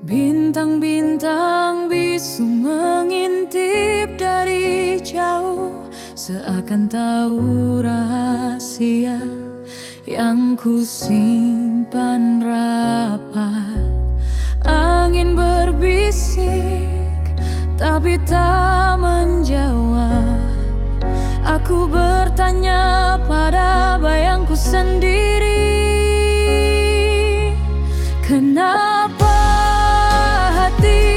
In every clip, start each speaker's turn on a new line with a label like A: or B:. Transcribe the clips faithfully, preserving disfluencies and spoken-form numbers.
A: Bintang-bintang bisu mengintip dari jauh, seakan tahu rahasia yang ku simpan rapat. Angin berbisik tapi tak menjawab. Aku bertanya pada bayangku sendiri, kenapa hati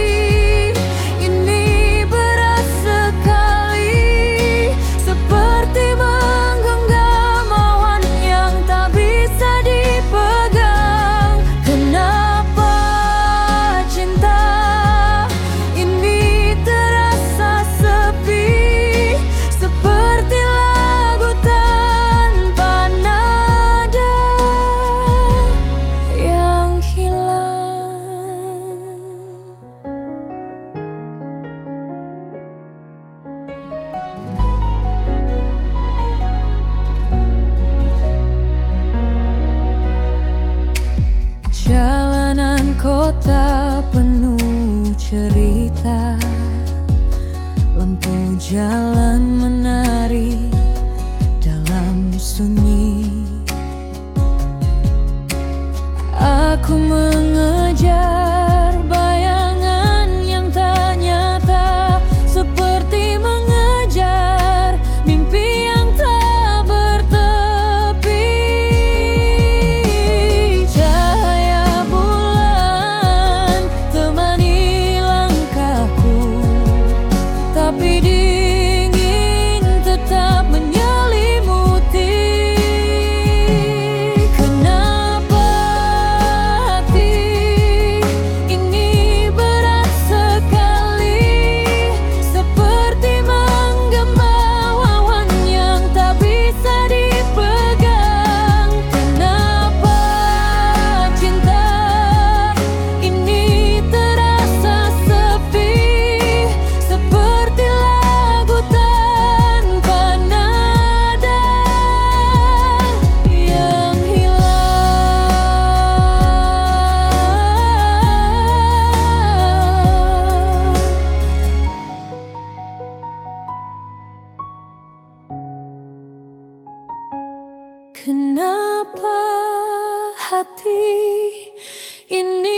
A: ini berat sekali, seperti menggenggam awan yang tak bisa dipegang. Kenapa cinta ini terasa sepi, seperti lagu tanpa nada yang hilang. Jalanan kota penuh cerita, lampu jalan menari dalam sunyi. Aku mengejar bayangan yang tak nyata, seperti mengejar mimpi yang tak bertepi. Cahaya bulan temani langkahku, tapi dingin tetap menyelimuti. Kenapa hati ini berat sekali, seperti menggenggam awan yang tak bisa dipegang. Kenapa cinta ini terasa sepi, seperti lagu tanpa nada yang hilang. Kenapa hati ini